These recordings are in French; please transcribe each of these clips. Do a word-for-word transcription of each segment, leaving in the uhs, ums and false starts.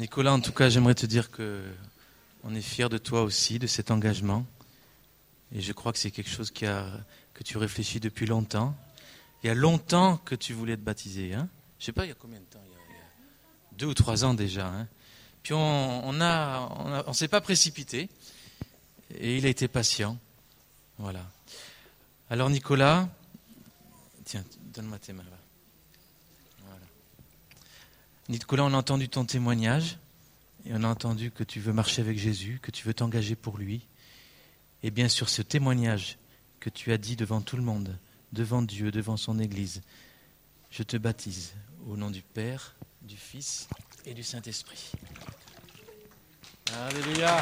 Nicolas, en tout cas, j'aimerais te dire que on est fiers de toi aussi, de cet engagement. Et je crois que c'est quelque chose qui a, que tu réfléchis depuis longtemps. Il y a longtemps que tu voulais te baptiser. Hein. Je ne sais pas, il y a combien de temps? Il y a, il y a deux ou trois ans déjà. Hein. Puis on on a, on, a, on s'est pas précipité. Et il a été patient. Voilà. Alors Nicolas, tiens, donne-moi tes mains là. Voilà. Nicolas, on a entendu ton témoignage. Et on a entendu que tu veux marcher avec Jésus, que tu veux t'engager pour lui. Et bien sûr, ce témoignage que tu as dit devant tout le monde, devant Dieu, devant son Église, je te baptise au nom du Père, du Fils et du Saint-Esprit. Alléluia.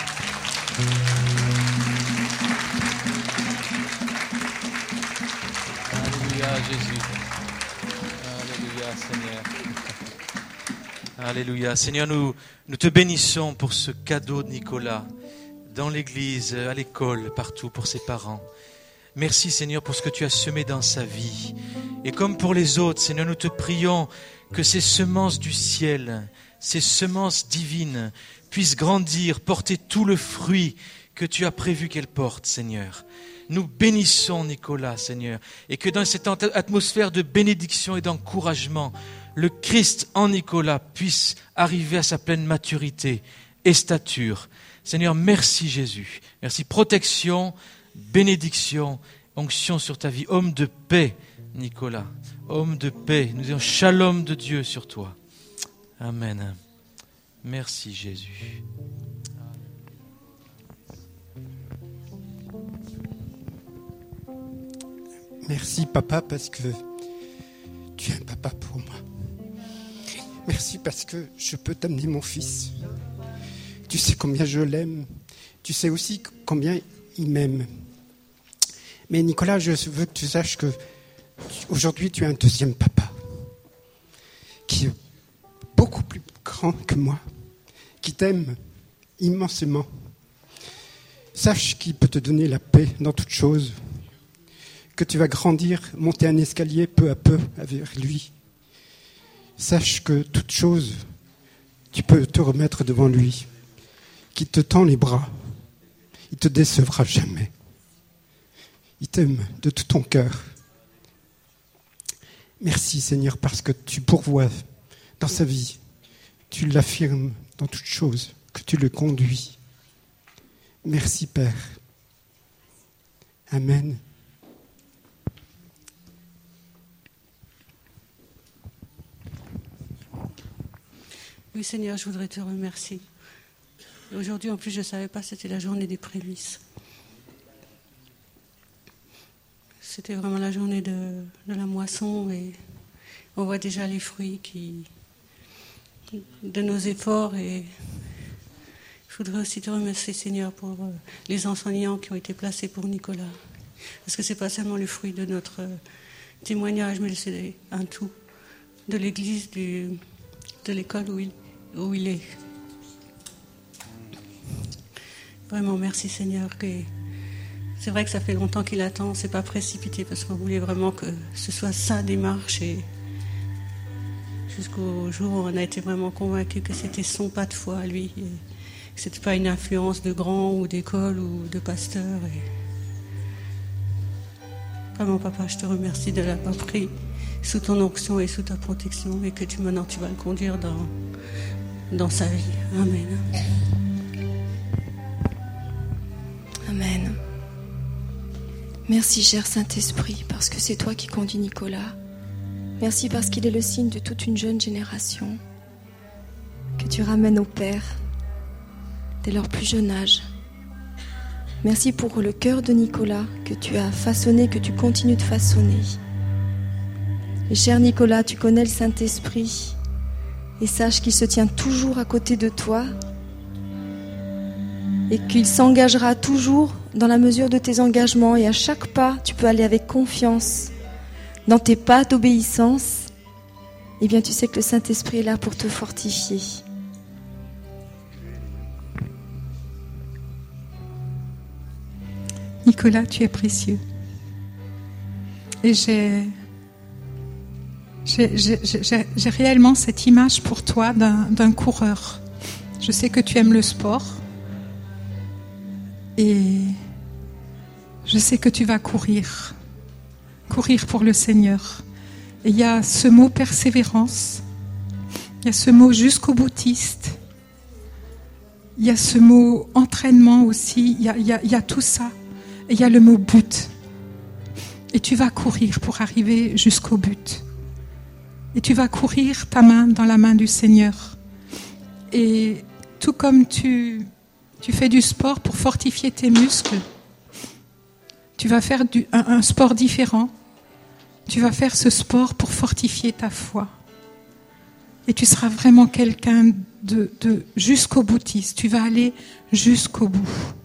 Alléluia, Jésus. Alléluia, Seigneur. Alléluia. Seigneur, nous, nous te bénissons pour ce cadeau de Nicolas, dans l'église, à l'école, partout, pour ses parents. Merci, Seigneur, pour ce que tu as semé dans sa vie. Et comme pour les autres, Seigneur, nous te prions que ces semences du ciel, ces semences divines, puissent grandir, porter tout le fruit que tu as prévu qu'elles portent, Seigneur. Nous bénissons Nicolas, Seigneur, et que dans cette atmosphère de bénédiction et d'encouragement, le Christ en Nicolas puisse arriver à sa pleine maturité et stature. Seigneur, merci Jésus. Merci, protection, bénédiction, onction sur ta vie. Homme de paix, Nicolas. Homme de paix. Nous disons shalom de Dieu sur toi. Amen. Merci Jésus. Merci papa parce que tu es un papa pour moi. Merci parce que je peux t'amener mon fils. Tu sais combien je l'aime. Tu sais aussi combien il m'aime. Mais Nicolas, je veux que tu saches que aujourd'hui tu es un deuxième papa qui est beaucoup plus grand que moi, qui t'aime immensément. Sache qu'il peut te donner la paix dans toutes choses, que tu vas grandir, monter un escalier peu à peu avec lui. Sache que toute chose, tu peux te remettre devant lui, qu'il te tend les bras, il te décevra jamais. Il t'aime de tout ton cœur. Merci Seigneur parce que tu pourvois dans sa vie, tu l'affirmes dans toutes choses, que tu le conduis. Merci Père. Amen. Oui Seigneur, je voudrais te remercier. Aujourd'hui en plus je ne savais pas, c'était la journée des prémices. C'était vraiment la journée de, de la moisson et on voit déjà les fruits qui, de nos efforts. Et je voudrais aussi te remercier Seigneur pour les enseignants qui ont été placés pour Nicolas. Parce que ce n'est pas seulement le fruit de notre témoignage, mais c'est un tout de l'église, du, de l'école où il, où il est. Vraiment merci Seigneur. Que c'est vrai que ça fait longtemps qu'il attend, c'est pas précipité parce qu'on voulait vraiment que ce soit sa démarche et jusqu'au jour où on a été vraiment convaincus que c'était son pas de foi à lui, et que c'était pas une influence de grand ou d'école ou de pasteur. Et vraiment papa, je te remercie de l'avoir pris sous ton onction et sous ta protection et que tu maintenant tu vas le conduire dans, dans sa vie. Amen. Amen. Merci, cher Saint-Esprit, parce que c'est toi qui conduis Nicolas. Merci parce qu'il est le signe de toute une jeune génération que tu ramènes au Père dès leur plus jeune âge. Merci pour le cœur de Nicolas que tu as façonné, que tu continues de façonner. Et cher Nicolas, tu connais le Saint-Esprit et sache qu'il se tient toujours à côté de toi et qu'il s'engagera toujours dans la mesure de tes engagements, et à chaque pas, tu peux aller avec confiance dans tes pas d'obéissance. Eh bien, tu sais que le Saint-Esprit est là pour te fortifier. Nicolas, tu es précieux. Et j'ai, j'ai, j'ai, j'ai, j'ai réellement cette image pour toi d'un, d'un coureur. Je sais que tu aimes le sport. Et je sais que tu vas courir. Courir pour le Seigneur. Et il y a ce mot persévérance. Il y a ce mot jusqu'au boutiste. Il y a ce mot entraînement aussi. Il y a, il y a, il y a tout ça. Et il y a le mot but. Et tu vas courir pour arriver jusqu'au but. Et tu vas courir ta main dans la main du Seigneur. Et tout comme tu, tu fais du sport pour fortifier tes muscles, tu vas faire du, un, un sport différent. Tu vas faire ce sport pour fortifier ta foi. Et tu seras vraiment quelqu'un de, de jusqu'au boutiste. Tu vas aller jusqu'au bout.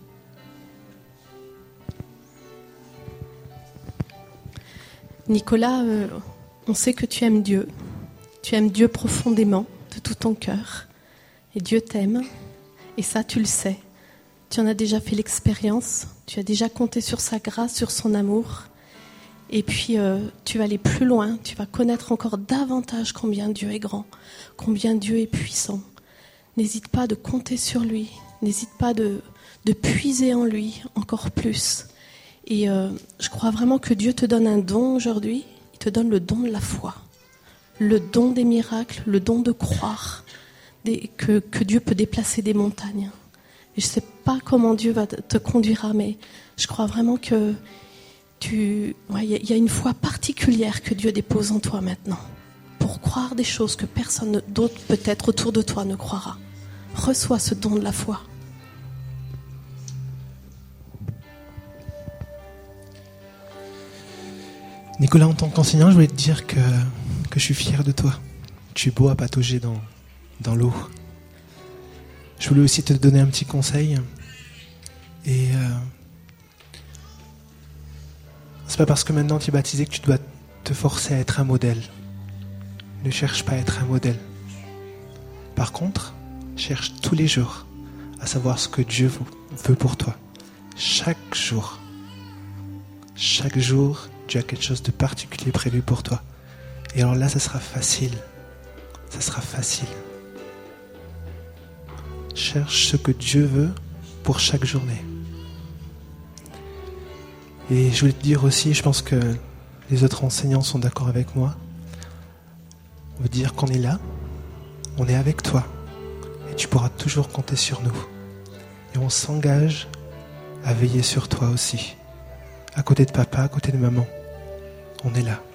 Nicolas, euh, on sait que tu aimes Dieu. Tu aimes Dieu profondément, de tout ton cœur. Et Dieu t'aime. Et ça, tu le sais. Tu en as déjà fait l'expérience. Tu as déjà compté sur sa grâce, sur son amour. Et puis, euh, tu vas aller plus loin. Tu vas connaître encore davantage combien Dieu est grand, combien Dieu est puissant. N'hésite pas de compter sur lui. N'hésite pas de, de puiser en lui encore plus. Et euh, je crois vraiment que Dieu te donne un don aujourd'hui. Il te donne le don de la foi. Le don des miracles, le don de croire des, que, que Dieu peut déplacer des montagnes. Et je ne sais pas comment Dieu va te, te conduira, mais je crois vraiment que tu, ouais, y, y a une foi particulière que Dieu dépose en toi maintenant pour croire des choses que personne d'autre peut-être autour de toi ne croira. Reçois ce don de la foi. Nicolas, en tant qu'enseignant, je voulais te dire que, que je suis fier de toi. Tu es beau à patauger dans, dans l'eau. Je voulais aussi te donner un petit conseil. Et euh, c'est pas parce que maintenant tu es baptisé que tu dois te forcer à être un modèle. Ne cherche pas à être un modèle. Par contre, cherche tous les jours à savoir ce que Dieu veut pour toi. Chaque jour. Chaque jour, Dieu a quelque chose de particulier prévu pour toi. Et alors là, ça sera facile. Ça sera facile. Cherche ce que Dieu veut pour chaque journée. Et je voulais te dire aussi, je pense que les autres enseignants sont d'accord avec moi. On veut dire qu'on est là, on est avec toi. Et tu pourras toujours compter sur nous. Et on s'engage à veiller sur toi aussi. À côté de papa, à côté de maman. On est là.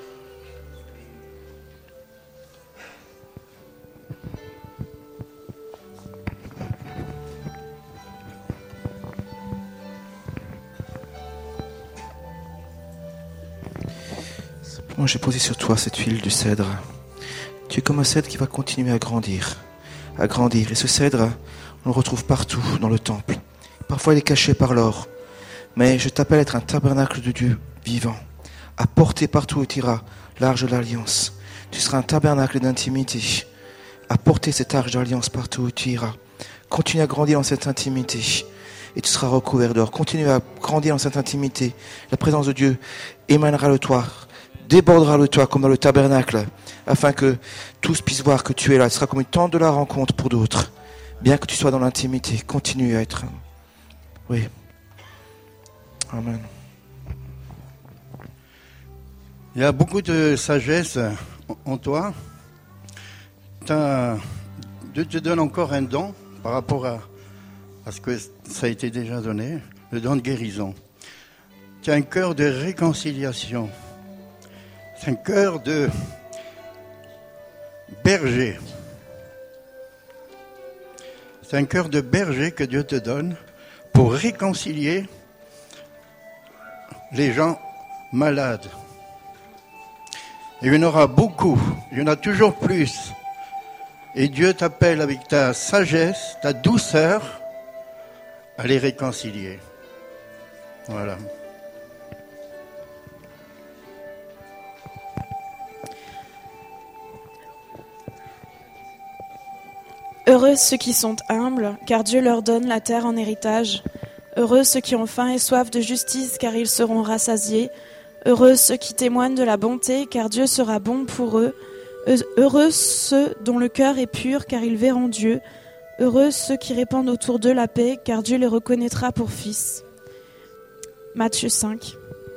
Simplement, j'ai posé sur toi cette huile du cèdre. Tu es comme un cèdre qui va continuer à grandir. À grandir. Et ce cèdre, on le retrouve partout dans le temple. Parfois, il est caché par l'or. Mais je t'appelle à être un tabernacle de Dieu vivant, à porter partout où tu iras l'arche de l'alliance. Tu seras un tabernacle d'intimité, à porter cette arche d'alliance partout où tu iras. Continue à grandir dans cette intimité et tu seras recouvert d'or. Continue à grandir dans cette intimité. La présence de Dieu émanera de toi, débordera de toi comme dans le tabernacle, afin que tous puissent voir que tu es là. Ce sera comme une tente de la rencontre pour d'autres. Bien que tu sois dans l'intimité, continue à être... Oui. Amen. Il y a beaucoup de sagesse en toi. T'as, Dieu te donne encore un don par rapport à, à ce que ça a été déjà donné, le don de guérison. Tu as un cœur de réconciliation. C'est un cœur de berger. C'est un cœur de berger que Dieu te donne pour réconcilier les gens malades. Et il y en aura beaucoup, il y en a toujours plus. Et Dieu t'appelle avec ta sagesse, ta douceur, à les réconcilier. Voilà. Heureux ceux qui sont humbles, car Dieu leur donne la terre en héritage. Heureux ceux qui ont faim et soif de justice, car ils seront rassasiés. Heureux ceux qui témoignent de la bonté, car Dieu sera bon pour eux. Heureux ceux dont le cœur est pur, car ils verront Dieu. Heureux ceux qui répandent autour d'eux la paix, car Dieu les reconnaîtra pour fils. Matthieu cinq.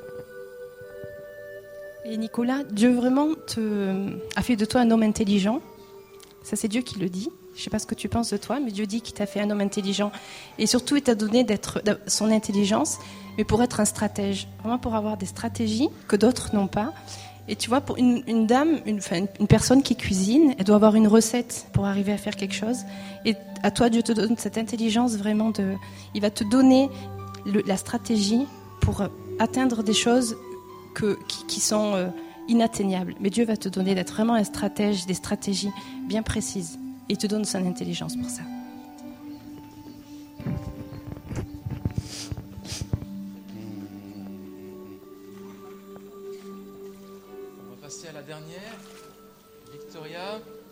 Et Nicolas, Dieu vraiment te... a fait de toi un homme intelligent. Ça, c'est Dieu qui le dit. Je ne sais pas ce que tu penses de toi, mais Dieu dit qu'il t'a fait un homme intelligent. Et surtout, il t'a donné d'être, son intelligence, mais pour être un stratège. Vraiment pour avoir des stratégies que d'autres n'ont pas. Et tu vois, pour une, une dame, une, enfin, une personne qui cuisine, elle doit avoir une recette pour arriver à faire quelque chose. Et à toi, Dieu te donne cette intelligence vraiment de... Il va te donner le, la stratégie pour atteindre des choses que, qui, qui sont euh, inatteignables. Mais Dieu va te donner d'être vraiment un stratège, des stratégies bien précises. Et il te donne son intelligence pour ça. On va passer à la dernière. Victoria.